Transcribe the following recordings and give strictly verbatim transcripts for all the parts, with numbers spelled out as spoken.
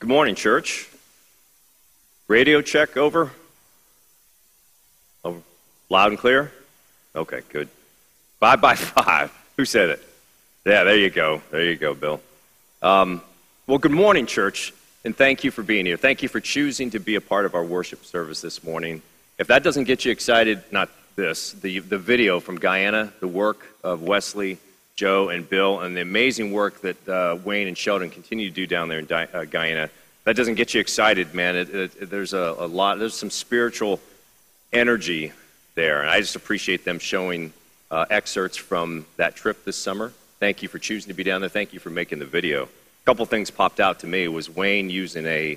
Good morning, church. Radio check over? Oh, loud and clear? Okay, good. Five by five. Who said it? Yeah, there you go. There you go, Bill. Um, well, good morning, church, and thank you for being here. Thank you for choosing to be a part of our worship service this morning. If that doesn't get you excited, not this, the, the video from Guyana, the work of Wesley, Joe, and Bill, and the amazing work that uh, Wayne and Sheldon continue to do down there in Di- uh, Guyana, that doesn't get you excited, man. It, it, it, there's a, a lot, there's some spiritual energy there, and I just appreciate them showing uh, excerpts from that trip this summer. Thank you for choosing to be down there. Thank you for making the video. A couple things popped out to me. Was Wayne using a,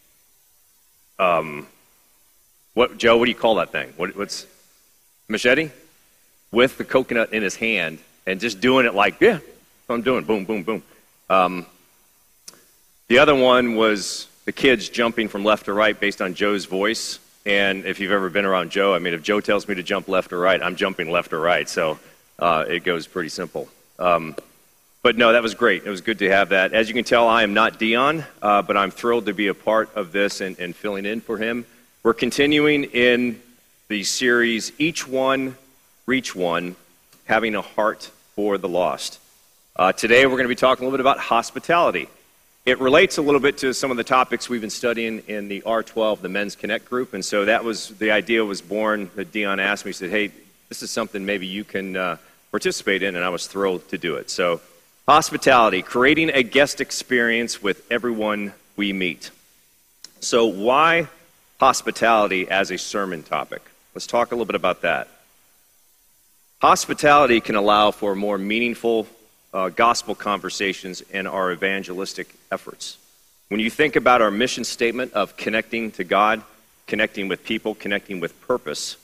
um, what, Joe, what do you call that thing? What, what's, machete? With the coconut in his hand, and just doing it like, yeah, I'm doing, boom, boom, boom. Um, the other one was the kids jumping from left to right based on Joe's voice. And if you've ever been around Joe, I mean, if Joe tells me to jump left or right, I'm jumping left or right. So uh, it goes pretty simple. Um, but no, that was great. It was good to have that. As you can tell, I am not Dion, uh, but I'm thrilled to be a part of this and, and filling in for him. We're continuing in the series, Each One, Reach One, Having a Heart for the Lost. Uh, today we're going to be talking a little bit about hospitality. It relates a little bit to some of the topics we've been studying in the R twelve, the Men's Connect group, and so that was, the idea was born that Dion asked me, he said, hey, this is something maybe you can uh, participate in, and I was thrilled to do it. So, hospitality, creating a guest experience with everyone we meet. So why hospitality as a sermon topic? Let's talk a little bit about that. Hospitality can allow for more meaningful uh, gospel conversations in our evangelistic efforts. When you think about our mission statement of connecting to God, connecting with people, connecting with purpose,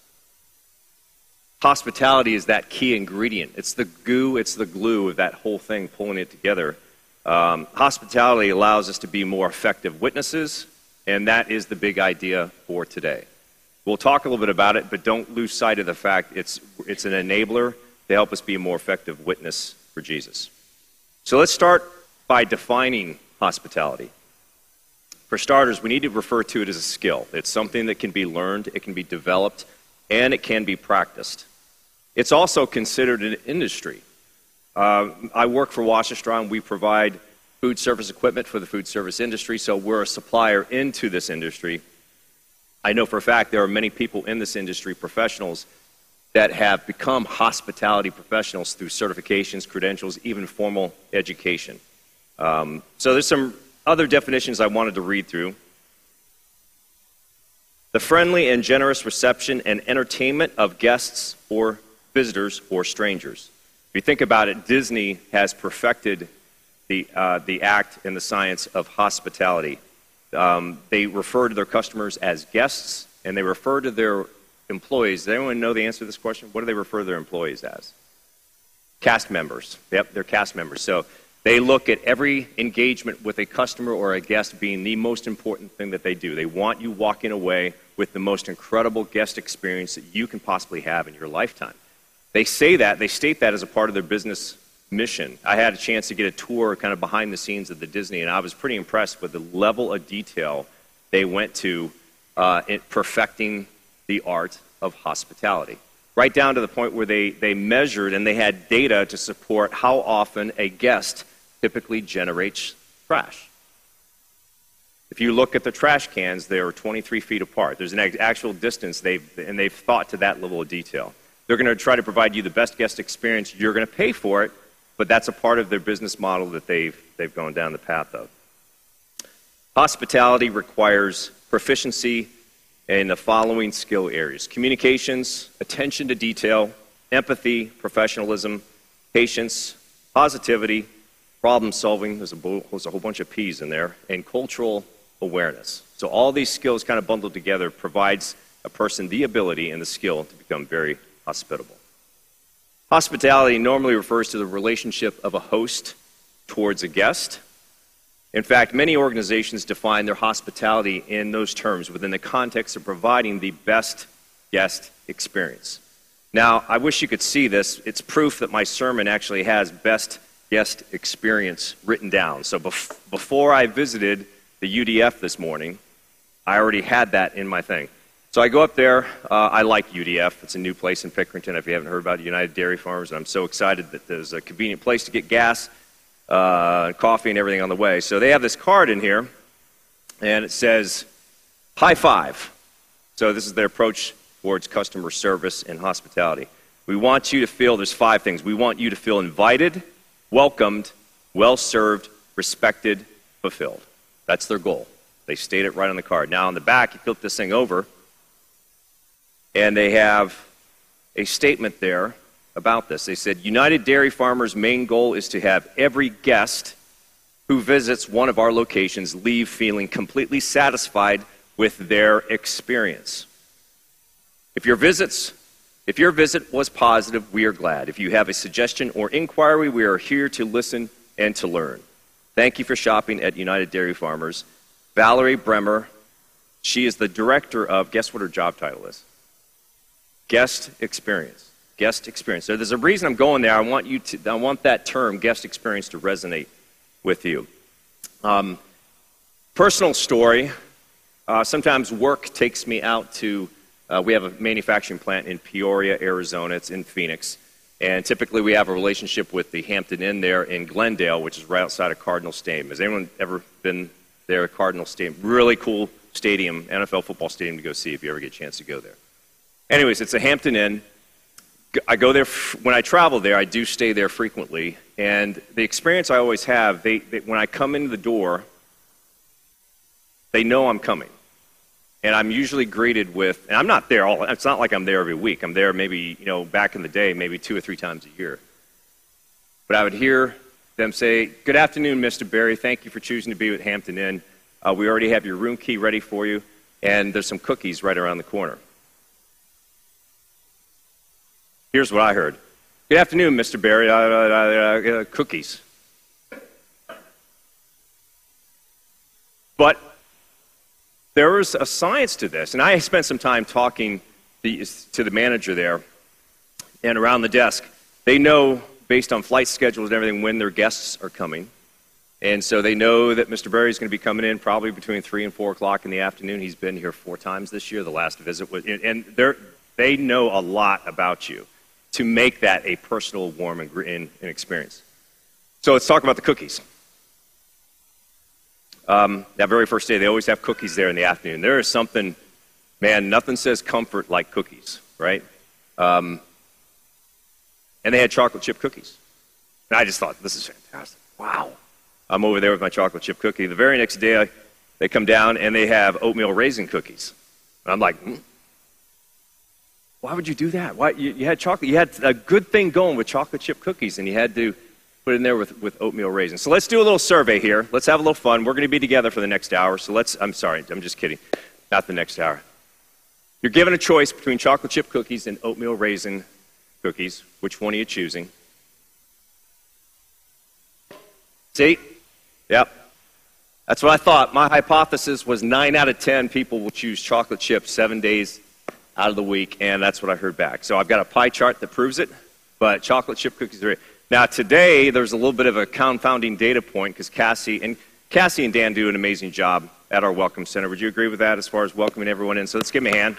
hospitality is that key ingredient. It's the goo, it's the glue of that whole thing, pulling it together. Um, hospitality allows us to be more effective witnesses, and that is the big idea for today. We'll talk a little bit about it, but don't lose sight of the fact it's it's an enabler to help us be a more effective witness for Jesus. So let's start by defining hospitality. For starters, we need to refer to it as a skill. It's something that can be learned, it can be developed, and it can be practiced. It's also considered an industry. Uh, I work for Wasserstraw, and we provide food service equipment for the food service industry, so we're a supplier into this industry. I know for a fact there are many people in this industry, professionals, that have become hospitality professionals through certifications, credentials, even formal education. Um, so there's some other definitions I wanted to read through. The friendly and generous reception and entertainment of guests or visitors or strangers. If you think about it, Disney has perfected the, uh, the act and the science of hospitality. Um, they refer to their customers as guests, and they refer to their employees. Does anyone know the answer to this question? What do they refer to their employees as? Cast members. Yep, they're cast members. So they look at every engagement with a customer or a guest being the most important thing that they do. They want you walking away with the most incredible guest experience that you can possibly have in your lifetime. They say that, they state that as a part of their business mission. I had a chance to get a tour kind of behind the scenes of the Disney, and I was pretty impressed with the level of detail they went to uh, in perfecting the art of hospitality. Right down to the point where they, they measured and they had data to support how often a guest typically generates trash. If you look at the trash cans, they are twenty-three feet apart. There's an actual distance, they've, and they've thought to that level of detail. They're going to try to provide you the best guest experience. You're going to pay for it, but that's a part of their business model that they've, they've gone down the path of. Hospitality requires proficiency in the following skill areas: communications, attention to detail, empathy, professionalism, patience, positivity, problem solving, there's a, there's a whole bunch of P's in there, and cultural awareness. So all these skills kind of bundled together provides a person the ability and the skill to become very hospitable. Hospitality normally refers to the relationship of a host towards a guest. In fact, many organizations define their hospitality in those terms within the context of providing the best guest experience. Now, I wish you could see this. It's proof that my sermon actually has best guest experience written down. So bef- before I visited the U D F this morning. I already had that in my thing. So I go up there. Uh, I like U D F. It's a new place in Pickerington, if you haven't heard about it, United Dairy Farmers. And I'm so excited that there's a convenient place to get gas, uh, coffee, and everything on the way. So they have this card in here, and it says, high five. So this is their approach towards customer service and hospitality. We want you to feel, there's five things. We want you to feel invited, welcomed, well-served, respected, fulfilled. That's their goal. They state it right on the card. Now on the back, you flip this thing over, and they have a statement there about this. They said, United Dairy Farmers' main goal is to have every guest who visits one of our locations leave feeling completely satisfied with their experience. If your visits, if your visit was positive, we are glad. If you have a suggestion or inquiry, we are here to listen and to learn. Thank you for shopping at United Dairy Farmers. Valerie Bremer, she is the director of, guess what her job title is? Guest experience. Guest experience. So there's a reason I'm going there. I want you to, I want that term, guest experience, to resonate with you. Um, personal story. Uh, sometimes work takes me out to, uh, we have a manufacturing plant in Peoria, Arizona. It's in Phoenix. And typically we have a relationship with the Hampton Inn there in Glendale, which is right outside of Cardinal Stadium. Has anyone ever been there at Cardinal Stadium? Really cool stadium, N F L football stadium to go see if you ever get a chance to go there. Anyways, it's a Hampton Inn. I go there, when I travel there, I do stay there frequently. And the experience I always have, they, they, when I come into the door, they know I'm coming. And I'm usually greeted with, and I'm not there all, it's not like I'm there every week. I'm there maybe, you know, back in the day, maybe two or three times a year. But I would hear them say, good afternoon, Mister Berry. Thank you for choosing to be with Hampton Inn. Uh, we already have your room key ready for you, and there's some cookies right around the corner. Here's what I heard. Good afternoon, Mister Berry. Uh, uh, uh, uh, cookies. But there is a science to this, and I spent some time talking the, to the manager there and around the desk. They know, based on flight schedules and everything, when their guests are coming. And so they know that Mister Berry is going to be coming in probably between three and four o'clock in the afternoon. He's been here four times this year. The last visit was, and they're, they know a lot about you to make that a personal, warm, and, and, and experience. So let's talk about the cookies. Um, that very first day, they always have cookies there in the afternoon. There is something, man, nothing says comfort like cookies, right? Um, and they had chocolate chip cookies. And I just thought, this is fantastic. Wow. I'm over there with my chocolate chip cookie. The very next day, I, they come down and they have oatmeal raisin cookies. And I'm like, hmm? Why would you do that? Why you, you had chocolate? You had a good thing going with chocolate chip cookies, and you had to put it in there with, with oatmeal raisins. So let's do a little survey here. Let's have a little fun. We're going to be together for the next hour. So let's, I'm sorry, I'm just kidding. Not the next hour. You're given a choice between chocolate chip cookies and oatmeal raisin cookies. Which one are you choosing? See? Yep. That's what I thought. My hypothesis was nine out of ten people will choose chocolate chips seven days out of the week, and that's what I heard back. So I've got a pie chart that proves it, but chocolate chip cookies are... Now today, there's a little bit of a confounding data point because Cassie, and Cassie and Dan do an amazing job at our Welcome Center. Would you agree with that as far as welcoming everyone in? So let's give them a hand.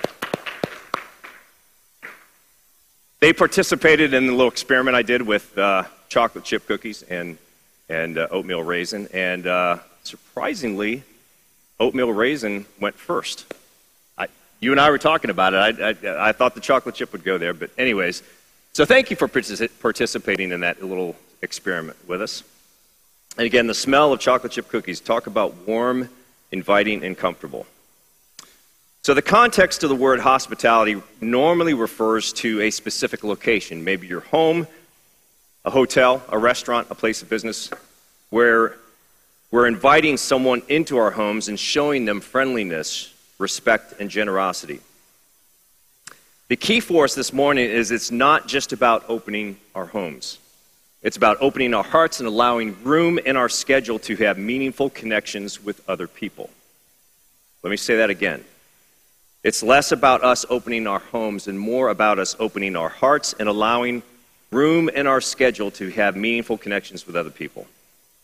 They participated in the little experiment I did with uh, chocolate chip cookies and, and uh, oatmeal raisin, and uh, surprisingly, oatmeal raisin went first. I, you and I were talking about it. I, I, I thought the chocolate chip would go there, but anyways, so thank you for particip- participating in that little experiment with us. And again, the smell of chocolate chip cookies, talk about warm, inviting, and comfortable. So the context of the word hospitality normally refers to a specific location, maybe your home, a hotel, a restaurant, a place of business, where we're inviting someone into our homes and showing them friendliness, respect, and generosity. The key for us this morning is it's not just about opening our homes. It's about opening our hearts and allowing room in our schedule to have meaningful connections with other people. Let me say that again. It's less about us opening our homes and more about us opening our hearts and allowing room in our schedule to have meaningful connections with other people.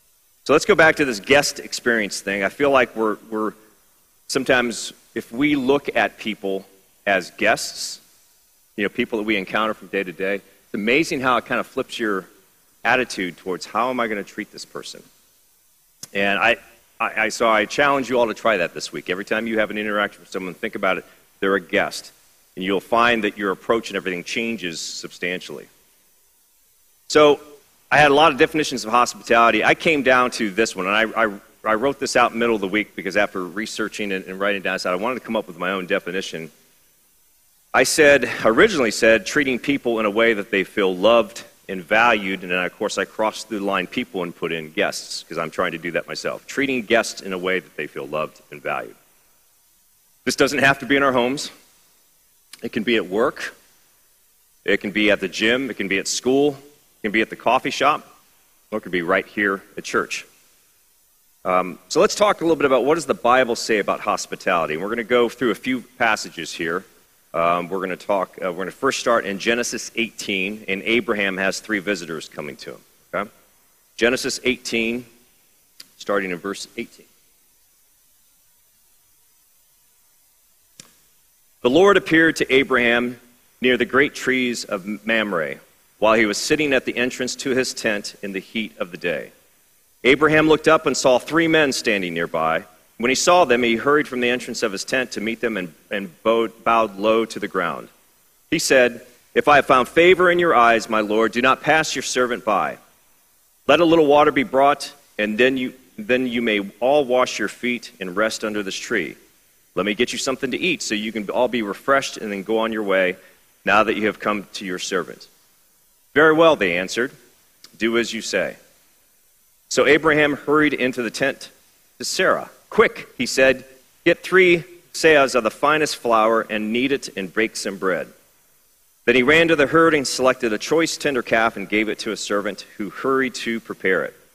So let's go back to this guest experience thing. I feel like we're, we're sometimes, if we look at people as guests, you know, people that we encounter from day to day, it's amazing how it kind of flips your attitude towards how am I going to treat this person. And I, I, I so I challenge you all to try that this week. Every time you have an interaction with someone, think about it, they're a guest. And you'll find that your approach and everything changes substantially. So I had a lot of definitions of hospitality. I came down to this one, and I, I, I wrote this out in the middle of the week because after researching and, and writing it down, I said I wanted to come up with my own definition. I said, originally said, treating people in a way that they feel loved and valued, and then of course I crossed through the line people and put in guests because I'm trying to do that myself. Treating guests in a way that they feel loved and valued. This doesn't have to be in our homes. It can be at work. It can be at the gym. It can be at school. It can be at the coffee shop. Or it can be right here at church. Um, so let's talk a little bit about what does the Bible say about hospitality. And we're going to go through a few passages here. Um, we're going to talk, uh, we're going to first start in Genesis eighteen, and Abraham has three visitors coming to him. Okay? Genesis eighteen, starting in verse eighteen. The Lord appeared to Abraham near the great trees of Mamre, while he was sitting at the entrance to his tent in the heat of the day. Abraham looked up and saw three men standing nearby. When he saw them, he hurried from the entrance of his tent to meet them and, and bowed, bowed low to the ground. He said, "If I have found favor in your eyes, my Lord, do not pass your servant by. Let a little water be brought, and then you, then you may all wash your feet and rest under this tree. Let me get you something to eat so you can all be refreshed and then go on your way now that you have come to your servant." "Very well," they answered. "Do as you say." So Abraham hurried into the tent to Sarah. "Quick," he said, "get three seahs of the finest flour and knead it and bake some bread." Then he ran to the herd and selected a choice tender calf and gave it to a servant who hurried to prepare it.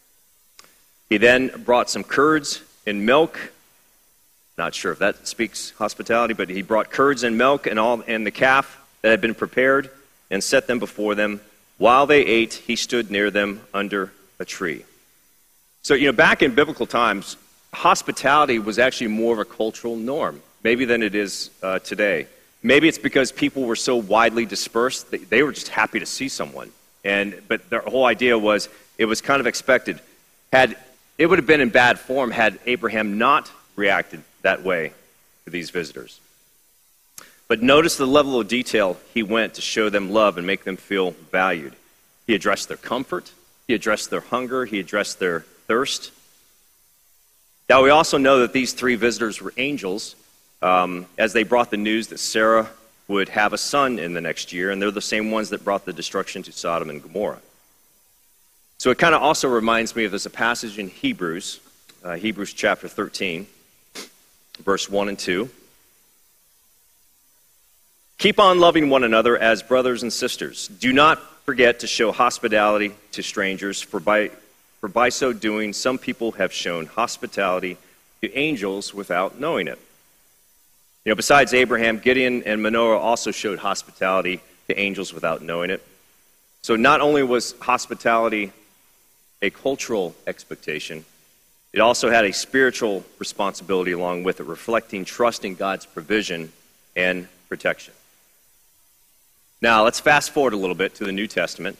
He then brought some curds and milk. Not sure if that speaks hospitality, but he brought curds and milk and all and the calf that had been prepared and set them before them. While they ate, he stood near them under a tree. So, you know, back in biblical times, hospitality was actually more of a cultural norm, maybe than it is uh, today. Maybe it's because people were so widely dispersed, they, they were just happy to see someone. And but their whole idea was it was kind of expected. Had it would have been in bad form had Abraham not reacted that way to these visitors. But notice the level of detail he went to show them love and make them feel valued. He addressed their comfort, he addressed their hunger, he addressed their thirst. Now we also know that these three visitors were angels um, as they brought the news that Sarah would have a son in the next year, and they're the same ones that brought the destruction to Sodom and Gomorrah. So it kind of also reminds me of there's a passage in Hebrews, uh, Hebrews chapter thirteen, verse one and two. "Keep on loving one another as brothers and sisters. Do not forget to show hospitality to strangers, for by, for by so doing, some people have shown hospitality to angels without knowing it." You know, besides Abraham, Gideon and Manoah also showed hospitality to angels without knowing it. So not only was hospitality a cultural expectation, it also had a spiritual responsibility along with it, reflecting trust in God's provision and protection. Now, let's fast forward a little bit to the New Testament.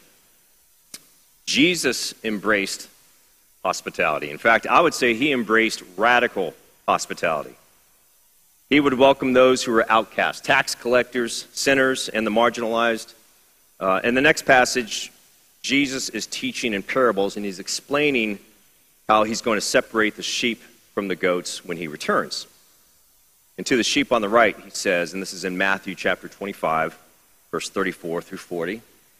Jesus embraced hospitality. In fact, I would say he embraced radical hospitality. He would welcome those who were outcasts, tax collectors, sinners, and the marginalized. Uh, in the next passage, Jesus is teaching in parables, and he's explaining how he's going to separate the sheep from the goats when he returns. And to the sheep on the right, he says, and this is in Matthew chapter twenty-five, verse thirty-four through forty.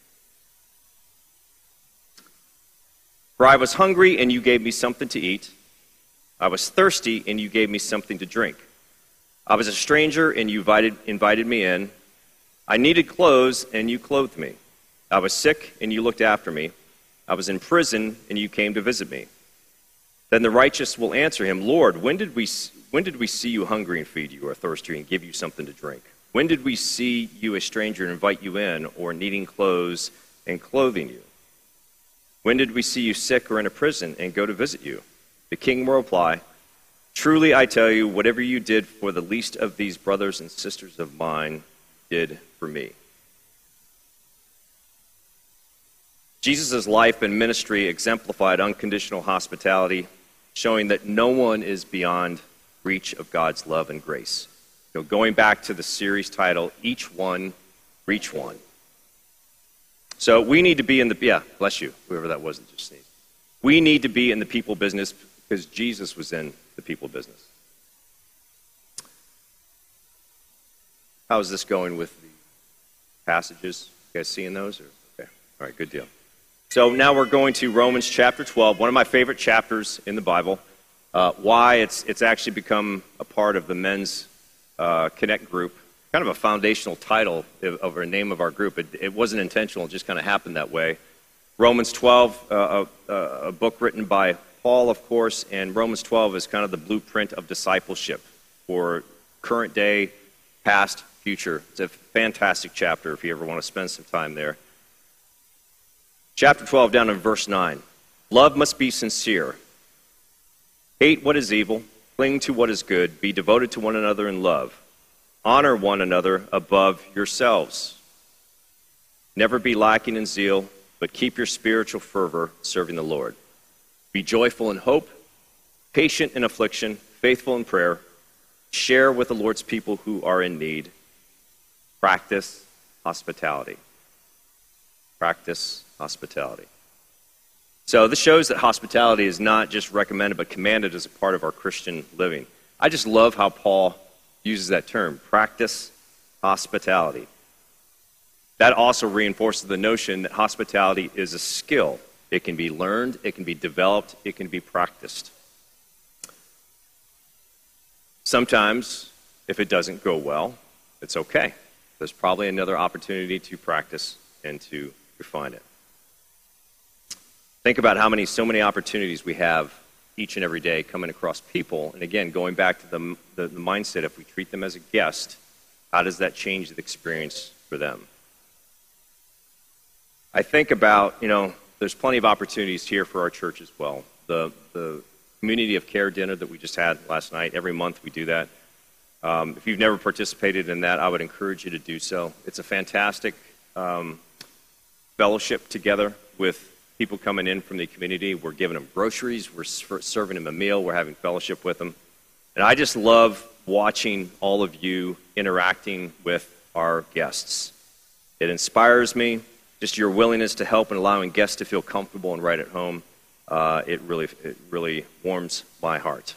"For I was hungry, and you gave me something to eat. I was thirsty, and you gave me something to drink. I was a stranger, and you invited, invited me in. I needed clothes, and you clothed me. I was sick, and you looked after me. I was in prison, and you came to visit me." Then the righteous will answer him, "Lord, when did we when did we see you hungry and feed you, or thirsty and give you something to drink? When did we see you a stranger and invite you in, or needing clothes and clothing you?" When did we see you sick or in a prison and go to visit you?" The king will reply, "Truly I tell you, whatever you did for the least of these brothers and sisters of mine, did for me." Jesus' life and ministry exemplified unconditional hospitality, showing that no one is beyond reach of God's love and grace. You know, going back to the series title, Each One, Reach One. So we need to be in the, yeah, bless you, whoever that was that just sneezed. We need to be in the people business because Jesus was in the people business. How's this going with the passages? You guys seeing those? Or? Okay, all right, good deal. So now we're going to Romans chapter twelve, one of my favorite chapters in the Bible. Uh, why it's it's actually become a part of the men's uh, Connect group, kind of a foundational title of a name of our group. It, it wasn't intentional; it just kind of happened that way. Romans twelve, uh, a, a book written by Paul, of course, and Romans twelve is kind of the blueprint of discipleship for current day, past, future. It's a fantastic chapter if you ever want to spend some time there. Chapter twelve, down in verse nine. Love must be sincere. Hate what is evil, cling to what is good, be devoted to one another in love. Honor one another above yourselves. Never be lacking in zeal, but keep your spiritual fervor serving the Lord. Be joyful in hope, patient in affliction, faithful in prayer. Share with the Lord's people who are in need. Practice hospitality. Practice hospitality. So this shows that hospitality is not just recommended but commanded as a part of our Christian living. I just love how Paul uses that term, practice hospitality. That also reinforces the notion that hospitality is a skill. It can be learned, it can be developed, it can be practiced. Sometimes, if it doesn't go well, it's okay. There's probably another opportunity to practice and to refine it. Think about how many, so many opportunities we have each and every day coming across people. And again, going back to the, the, the mindset, if we treat them as a guest, how does that change the experience for them? I think about, you know, there's plenty of opportunities here for our church as well. The, the community of care dinner that we just had last night, every month we do that. Um, if you've never participated in that, I would encourage you to do so. It's a fantastic um, fellowship together with people coming in from the community. We're giving them groceries, we're serving them a meal, we're having fellowship with them. And I just love watching all of you interacting with our guests. It inspires me, just your willingness to help and allowing guests to feel comfortable and right at home. Uh, it really, it really warms my heart.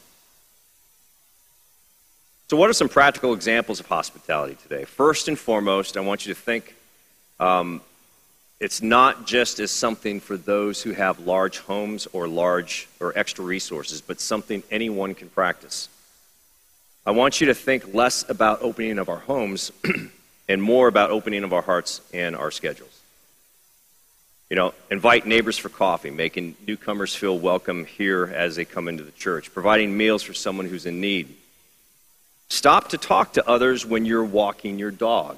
So what are some practical examples of hospitality today? First and foremost, I want you to think um, it's not just as something for those who have large homes or large or extra resources, but something anyone can practice. I want you to think less about opening of our homes and more about opening of our hearts and our schedules. You know, invite neighbors for coffee, making newcomers feel welcome here as they come into the church, providing meals for someone who's in need. Stop to talk to others when you're walking your dog.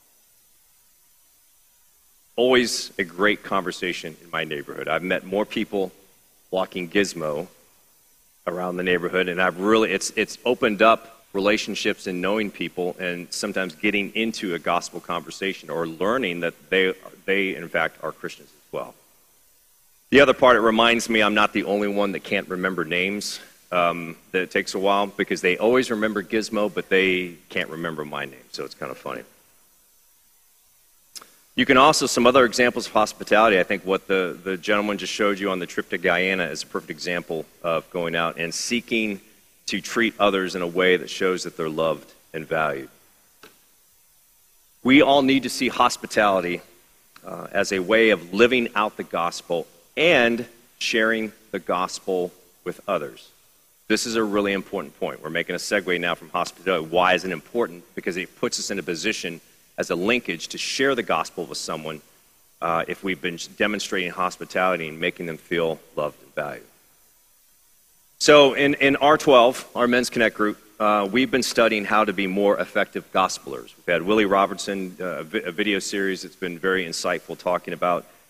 Always a great conversation in my neighborhood. I've met more people walking Gizmo around the neighborhood, and I've really, it's it's opened up relationships and knowing people and sometimes getting into a gospel conversation or learning that they, they in fact, are Christians as well. The other part, it reminds me I'm not the only one that can't remember names. Um, that it takes a while because they always remember Gizmo, but they can't remember my name, so it's kind of funny. You can also, some other examples of hospitality, I think what the, the gentleman just showed you on the trip to Guyana is a perfect example of going out and seeking to treat others in a way that shows that they're loved and valued. We all need to see hospitality uh, as a way of living out the gospel and sharing the gospel with others. This is a really important point. We're making a segue now from hospitality. Why is it important? Because it puts us in a position as a linkage to share the gospel with someone uh, if we've been demonstrating hospitality and making them feel loved and valued. So in, in R twelve, our Men's Connect group, uh, we've been studying how to be more effective gospelers. We've had Willie Robertson, uh, a video series that's been very insightful, talking about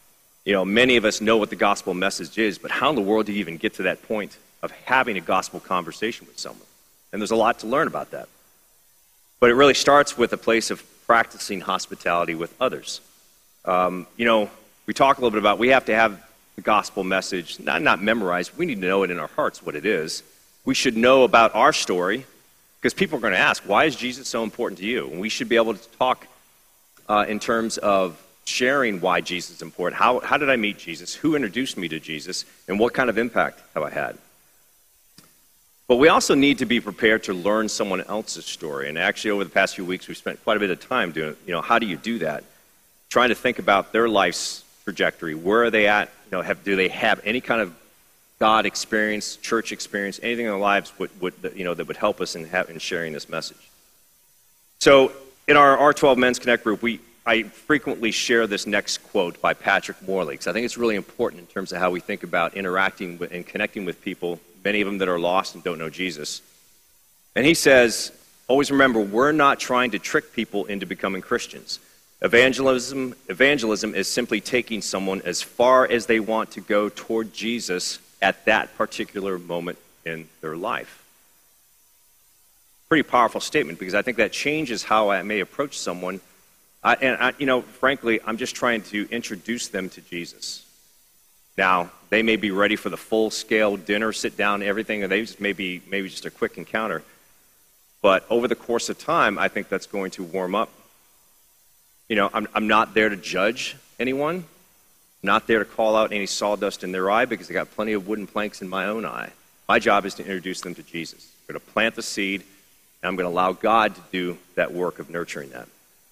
You know, many of us know what the gospel message is, but how in the world do you even get to that point of having a gospel conversation with someone? And there's a lot to learn about that. But it really starts with a place of practicing hospitality with others. Um, you know, we talk a little bit about we have to have the gospel message not, not memorized. We need to know it in our hearts what it is. We should know about our story because people are going to ask, why is Jesus so important to you? And we should be able to talk uh, in terms of sharing why Jesus is important. How, how did I meet Jesus? Who introduced me to Jesus? And what kind of impact have I had? But we also need to be prepared to learn someone else's story. And actually, over the past few weeks, we've spent quite a bit of time doing, you know, how do you do that? Trying to think about their life's trajectory. Where are they at? You know, have, do they have any kind of God experience, church experience, anything in their lives would, would, you know, that would help us in, have, in sharing this message? So in our R twelve Men's Connect group, we I frequently share this next quote by Patrick Morley, because I think it's really important in terms of how we think about interacting with, and connecting with people, many of them that are lost and don't know Jesus. And he says, always remember, we're not trying to trick people into becoming Christians. Evangelism, evangelism is simply taking someone as far as they want to go toward Jesus at that particular moment in their life. Pretty powerful statement, because I think that changes how I may approach someone. I, and, I, you know, frankly, I'm just trying to introduce them to Jesus. Now, they may be ready for the full-scale dinner, sit down, everything, or they just may be maybe just a quick encounter. But over the course of time, I think that's going to warm up. You know, I'm, I'm not there to judge anyone. I'm not there to call out any sawdust in their eye, because I got plenty of wooden planks in my own eye. My job is to introduce them to Jesus. I'm going to plant the seed, and I'm going to allow God to do that work of nurturing that.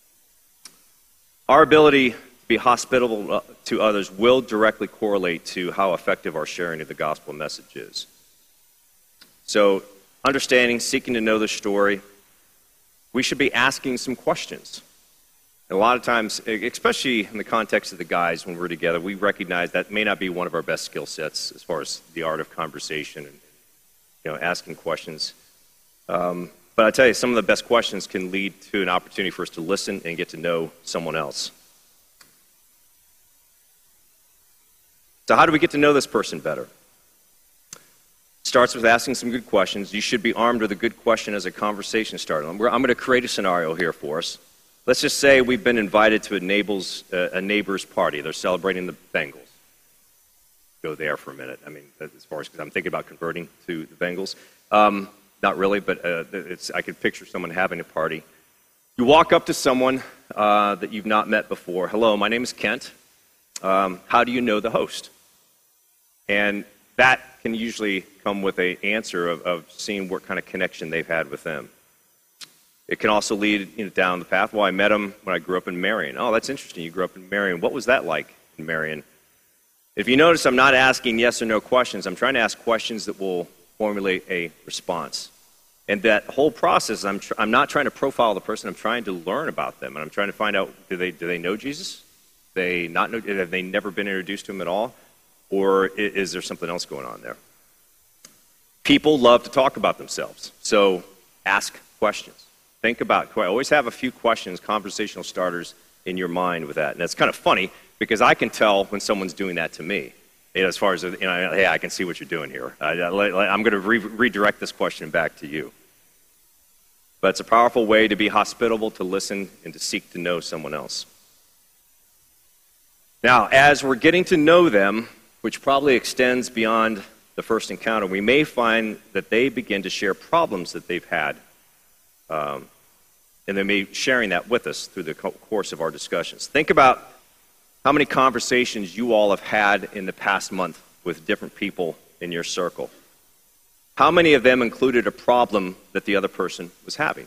Our ability to be hospitable to others will directly correlate to how effective our sharing of the gospel message is. So, understanding, seeking to know the story, we should be asking some questions. And a lot of times, especially in the context of the guys when we're together, we recognize that may not be one of our best skill sets as far as the art of conversation and, you know, asking questions. Um, But I tell you, some of the best questions can lead to an opportunity for us to listen and get to know someone else. So how do we get to know this person better? It starts with asking some good questions. You should be armed with a good question as a conversation starter. I'm going to create a scenario here for us. Let's just say we've been invited to a neighbor's, uh, a neighbor's party. They're celebrating the Bengals. Go there for a minute. I mean, as far as, because I'm thinking about converting to the Bengals. Um, Not really, but uh, it's, I could picture someone having a party. You walk up to someone uh, that you've not met before. Hello, my name is Kent. Um, how do you know the host? And that can usually come with an answer of, of seeing what kind of connection they've had with them. It can also lead, you know, down the path. Well, I met him when I grew up in Marion. Oh, that's interesting. You grew up in Marion. What was that like in Marion? If you notice, I'm not asking yes or no questions. I'm trying to ask questions that will formulate a response. And that whole process, I'm, tr- I'm not trying to profile the person. I'm trying to learn about them. And I'm trying to find out, do they do they know Jesus? They not know, have they never been introduced to him at all? Or is, is there something else going on there? People love to talk about themselves. So ask questions. Think about, always have a few questions, conversational starters in your mind with that. And it's kind of funny, because I can tell when someone's doing that to me. You know, as far as, you know, hey, I can see what you're doing here. I, I'm going to re- redirect this question back to you. But it's a powerful way to be hospitable, to listen, and to seek to know someone else. Now, as we're getting to know them, which probably extends beyond the first encounter, we may find that they begin to share problems that they've had. Um, and they may be sharing that with us through the co- course of our discussions. Think about how many conversations you all have had in the past month with different people in your circle. How many of them included a problem that the other person was having?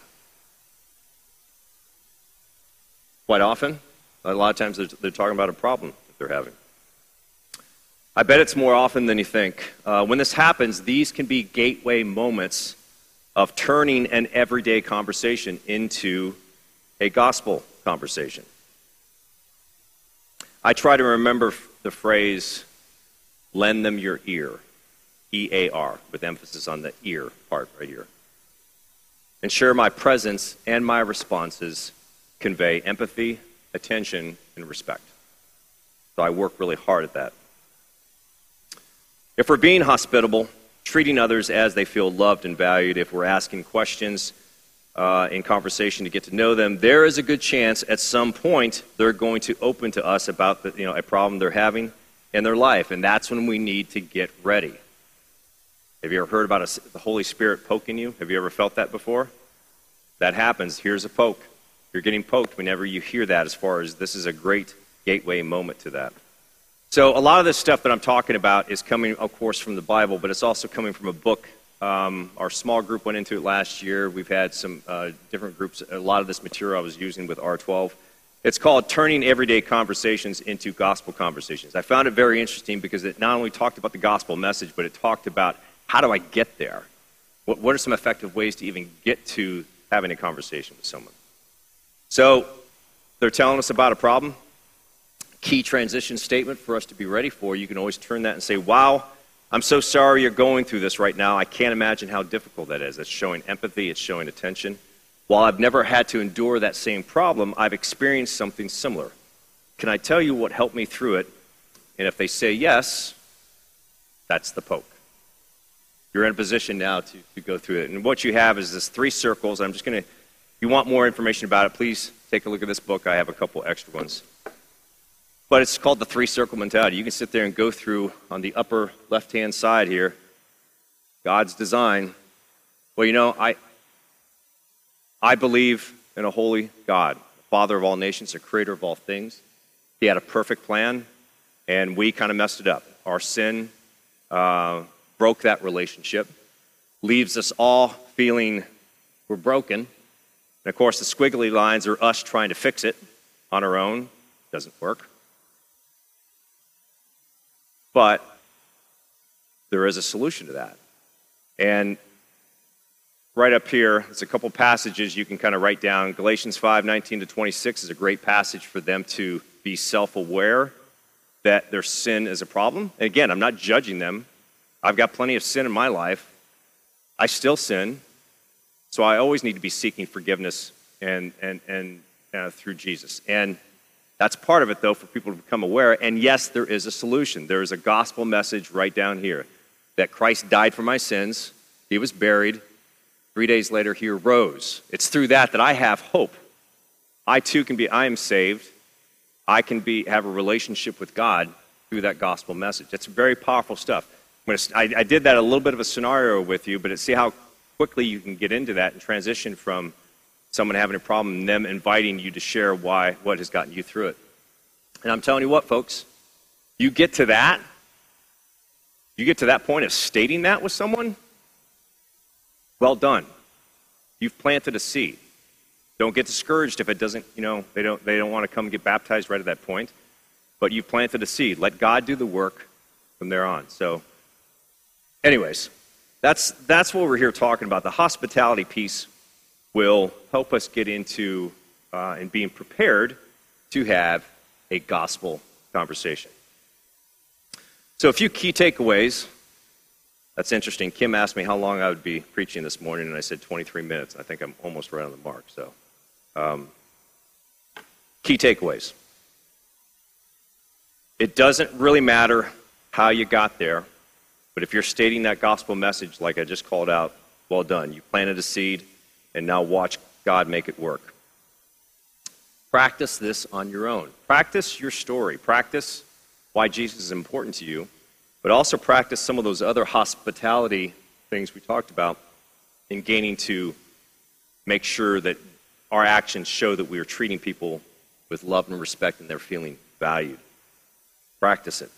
Quite often. A lot of times they're, they're talking about a problem that they're having. I bet it's more often than you think. Uh, when this happens, these can be gateway moments of turning an everyday conversation into a gospel conversation. I try to remember the phrase, lend them your ear, E A R, with emphasis on the ear part right here. Ensure my presence and my responses convey empathy, attention, and respect. So I work really hard at that. If we're being hospitable, treating others as they feel loved and valued, if we're asking questions uh, in conversation to get to know them, there is a good chance at some point they're going to open to us about the, you know, a problem they're having in their life, and that's when we need to get ready. Have you ever heard about a, the Holy Spirit poking you? Have you ever felt that before? That happens. Here's a poke. You're getting poked whenever you hear that, as far as this is a great gateway moment to that. So a lot of this stuff that I'm talking about is coming, of course, from the Bible, but it's also coming from a book. Um, our small group went into it last year. We've had some uh, different groups. A lot of this material I was using with R twelve. It's called Turning Everyday Conversations into Gospel Conversations. I found it very interesting because it not only talked about the gospel message, but it talked about how do I get there? What, what are some effective ways to even get to having a conversation with someone? So they're telling us about a problem. Key transition statement for us to be ready for. You can always turn that and say, wow, I'm so sorry you're going through this right now. I can't imagine how difficult that is. It's showing empathy. It's showing attention. While I've never had to endure that same problem, I've experienced something similar. Can I tell you what helped me through it? And if they say yes, that's the poke. You're in a position now to, to go through it. And what you have is this three circles. I'm just going to, if you want more information about it, please take a look at this book. I have a couple extra ones. But it's called the three-circle mentality. You can sit there and go through on the upper left-hand side here, God's design. Well, you know, I I believe in a holy God, Father of all nations, a creator of all things. He had a perfect plan, and we kind of messed it up. Our sin uh, broke that relationship, leaves us all feeling we're broken. And, of course, the squiggly lines are us trying to fix it on our own. Doesn't work. But there is a solution to that. And right up here, there's a couple passages you can kind of write down. Galatians five, nineteen to twenty-six is a great passage for them to be self-aware that their sin is a problem. And again, I'm not judging them. I've got plenty of sin in my life. I still sin. So I always need to be seeking forgiveness and, and, and uh, through Jesus. And that's part of it, though, for people to become aware. And yes, there is a solution. There is a gospel message right down here that Christ died for my sins. He was buried. Three days later, he arose. It's through that that I have hope. I, too, can be, I am saved. I can be have a relationship with God through that gospel message. It's very powerful stuff. I'm gonna, I, I did that a little bit of a scenario with you, but see how quickly you can get into that and transition from someone having a problem and them inviting you to share why, what has gotten you through it. And I'm telling you what, folks, you get to that, you get to that point of stating that with someone, well done. You've planted a seed. Don't get discouraged if it doesn't, you know, they don't they don't want to come and get baptized right at that point. But you've planted a seed. Let God do the work from there on. So, anyways, that's that's what we're here talking about. The hospitality piece will help us get into uh, and being prepared to have a gospel conversation. So a few key takeaways. That's interesting. Kim asked me how long I would be preaching this morning, and I said twenty-three minutes. I think I'm almost right on the mark. So, um, key takeaways. It doesn't really matter how you got there, but if you're stating that gospel message like I just called out, well done. You planted a seed. And now watch God make it work. Practice this on your own. Practice your story. Practice why Jesus is important to you, but also practice some of those other hospitality things we talked about in gaining to make sure that our actions show that we are treating people with love and respect and they're feeling valued. Practice it.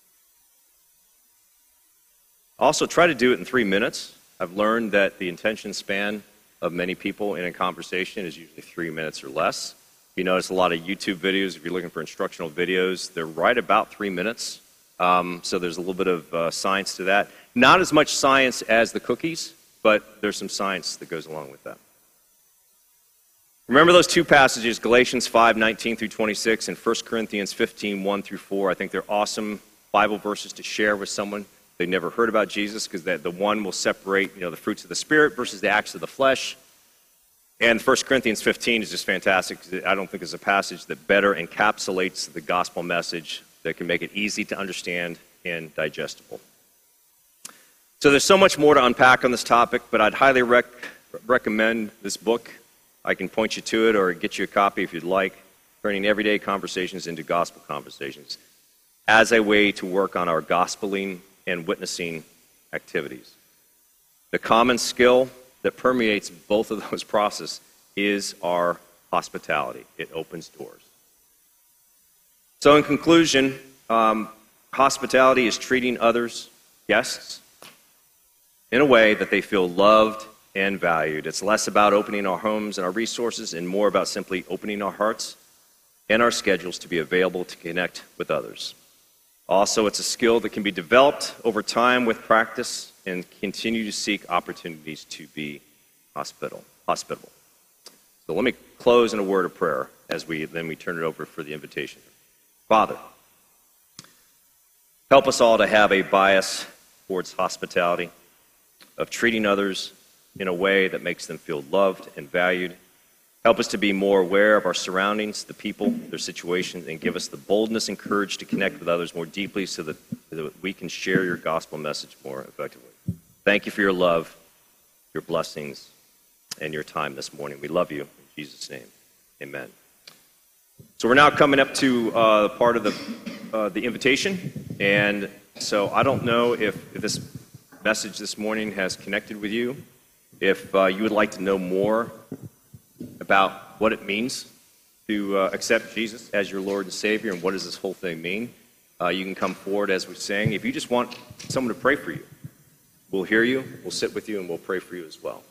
Also, try to do it in three minutes. I've learned that the attention span of many people in a conversation is usually three minutes or less. You notice a lot of YouTube videos, if you're looking for instructional videos, they're right about three minutes. Um, so there's a little bit of uh, science to that. Not as much science as the cookies, but there's some science that goes along with that. Remember those two passages, Galatians five, nineteen through twenty-six, and First Corinthians fifteen, one through four. I think they're awesome Bible verses to share with someone. They never heard about Jesus, because the one will separate, you know, the fruits of the Spirit versus the acts of the flesh. And First Corinthians fifteen is just fantastic, because I don't think there's a passage that better encapsulates the gospel message that can make it easy to understand and digestible. So there's so much more to unpack on this topic, but I'd highly rec- recommend this book. I can point you to it or get you a copy if you'd like, Turning Everyday Conversations into Gospel Conversations, as a way to work on our gospeling and witnessing activities. The common skill that permeates both of those processes is our hospitality. It opens doors. So in conclusion, um, hospitality is treating others, guests, in a way that they feel loved and valued. It's less about opening our homes and our resources and more about simply opening our hearts and our schedules to be available to connect with others. Also, it's a skill that can be developed over time with practice and continue to seek opportunities to be hospitable. hospitable. So let me close in a word of prayer as we then we turn it over for the invitation. Father, help us all to have a bias towards hospitality, of treating others in a way that makes them feel loved and valued. Help us to be more aware of our surroundings, the people, their situations, and give us the boldness and courage to connect with others more deeply so that, so that we can share your gospel message more effectively. Thank you for your love, your blessings, and your time this morning. We love you. In Jesus' name, amen. So we're now coming up to uh, part of the, uh, the invitation. And so I don't know if, if this message this morning has connected with you. If uh, you would like to know more about what it means to uh, accept Jesus as your Lord and Savior and what does this whole thing mean, uh, you can come forward as we sang. If you just want someone to pray for you, we'll hear you, we'll sit with you, and we'll pray for you as well.